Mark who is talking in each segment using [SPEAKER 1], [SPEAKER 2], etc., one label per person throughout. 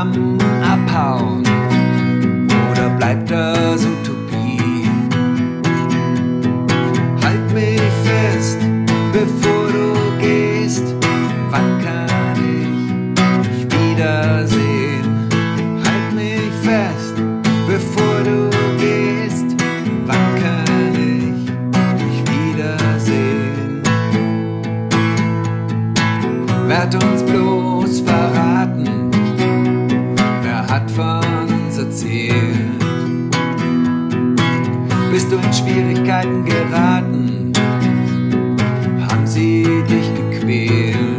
[SPEAKER 1] zusammen abhauen oder bleibt das Utopie? Halt mich fest, bevor du gehst. Wann kann ich dich wiedersehen? Halt mich fest, bevor du gehst. Wann kann ich dich wiedersehen? Wer hat uns bloß verraten? Wer hat von uns erzählt? Bist du in Schwierigkeiten geraten? Haben sie dich gequält?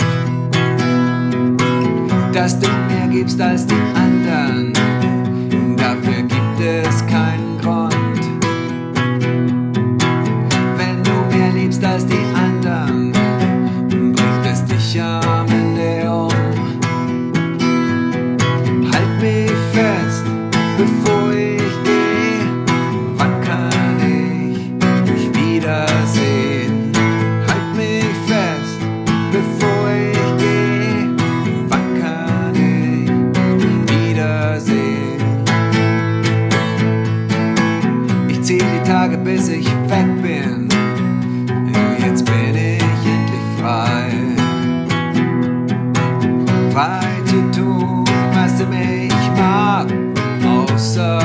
[SPEAKER 1] Dass du mehr gibst als die anderen, dafür gibt es keinen Grund. Wenn du mehr liebst als die anderen, bringt es dich am Ende um. Halt mich fest, bevor ich gehe. Wann kann ich dich wiedersehen? Halt mich fest, bevor ich gehe. Wann kann ich dich wiedersehen? Ich zähl die Tage, bis ich weg bin. Jetzt bin ich endlich frei. Frei zu tun, was du mich mag, außer